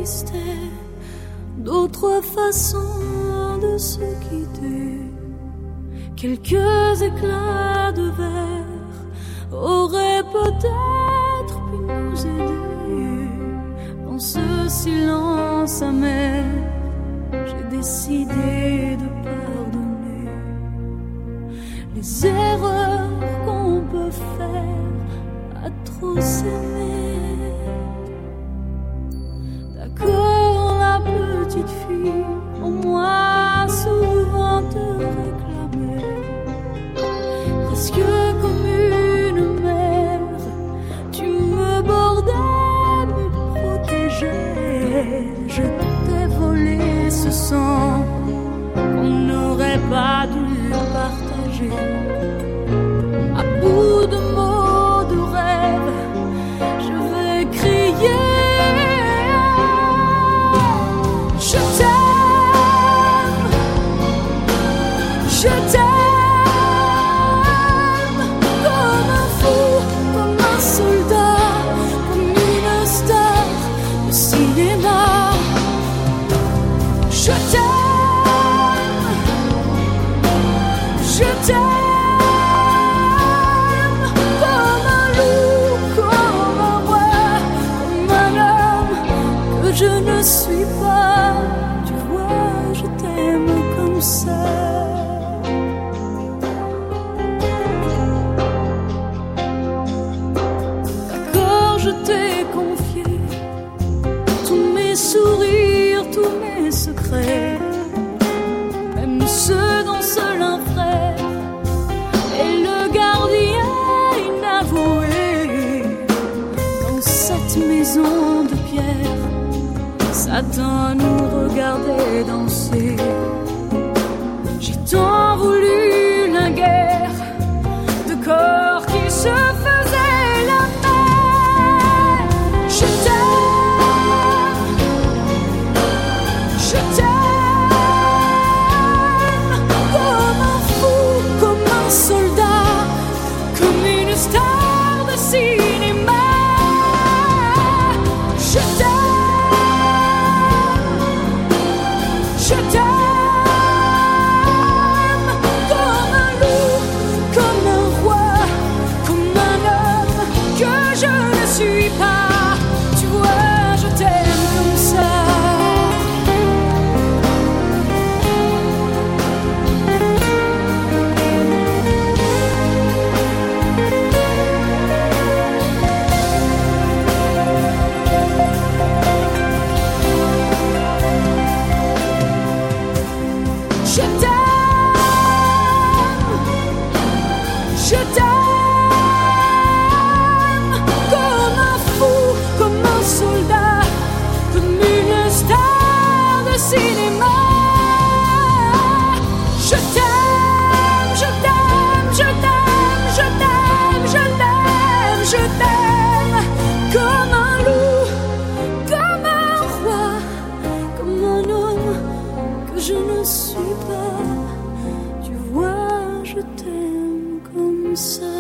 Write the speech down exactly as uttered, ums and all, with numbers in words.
existait d'autres façons de se quitter. Quelques éclats de verre auraient peut-être pu nous aider. Dans ce silence amer, j'ai décidé de pardonner les erreurs qu'on peut faire à trop s'aimer. D'accord, la petite fille, au moins souvent te réclamait, presque comme une mère, tu me bordais, me protégeais. Je t'ai volé ce sang qu'on n'aurait pas dû partager. À bout de mots, de rêves, je vais crier. Je t'aime, je t'aime comme un fou, comme un soldat, comme une star de cinéma. Je t'aime, je t'aime comme un loup, comme un roi, comme un homme que je ne suis pas. Tu vois, je t'aime comme ça. D'accord, je t'ai confié tous mes sourires, tous mes secrets, même ceux d'un seul un frère et le gardien inavoué. Dans cette maison de pierre, Satan nous regardait danser. J'ai tant voulu la guerre de corps qui se faisaient la paix. Je t'aime, je t'aime comme un fou, comme un soldat, comme une star de cinéma. Je t'aime, je t'aime comme un loup, comme un roi, comme un homme que je ne suis pas. Tu vois, je t'aime comme ça. Je t'aime, je t'aime comme un fou, comme un soldat, comme une star de cinéma. Je t'aime, je t'aime, je t'aime, je t'aime, je t'aime, je t'aime comme un loup, comme un roi, comme un homme que je ne suis pas. Tu vois, je t'aime comme ça.